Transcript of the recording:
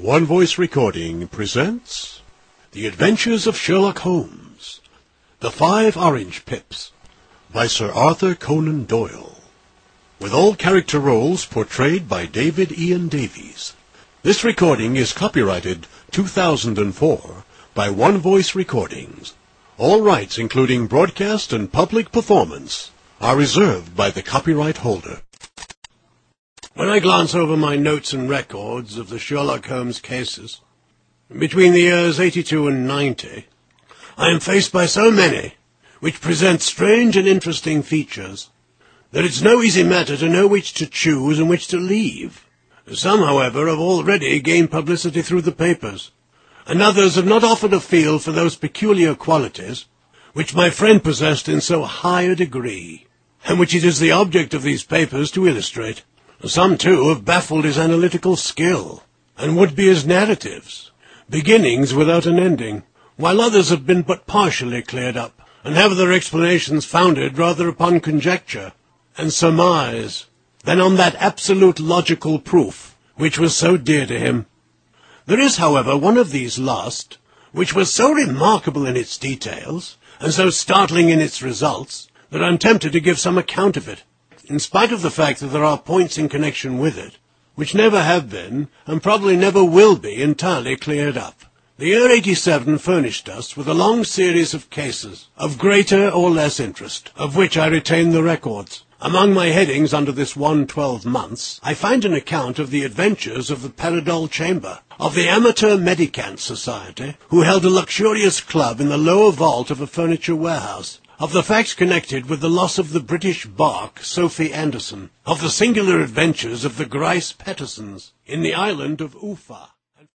One Voice Recording presents The Adventures of Sherlock Holmes, The 5 Orange Pips, by Sir Arthur Conan Doyle, with all character roles portrayed by David Ian Davies. This recording is copyrighted 2004 by One Voice Recordings. All rights, including broadcast and public performance, are reserved by the copyright holder. When I glance over my notes and records of the Sherlock Holmes cases, between the years 82 and 90, I am faced by so many, which present strange and interesting features, that it's no easy matter to know which to choose and which to leave. Some, however, have already gained publicity through the papers, and others have not offered a field for those peculiar qualities which my friend possessed in so high a degree, and which it is the object of these papers to illustrate. Some, too, have baffled his analytical skill, and would be his narratives, beginnings without an ending, while others have been but partially cleared up, and have their explanations founded rather upon conjecture and surmise than on that absolute logical proof which was so dear to him. There is, however, one of these last, which was so remarkable in its details, and so startling in its results, that I am tempted to give some account of it, in spite of the fact that there are points in connection with it which never have been, and probably never will be, entirely cleared up. The year 87 furnished us with a long series of cases, of greater or less interest, of which I retain the records. Among my headings under this 112 months, I find an account of the adventures of the Paradol Chamber, of the Amateur Medicant Society, who held a luxurious club in the lower vault of a furniture warehouse, of the facts connected with the loss of the British bark Sophie Anderson, of the singular adventures of the Grice Pattersons in the island of Ufa.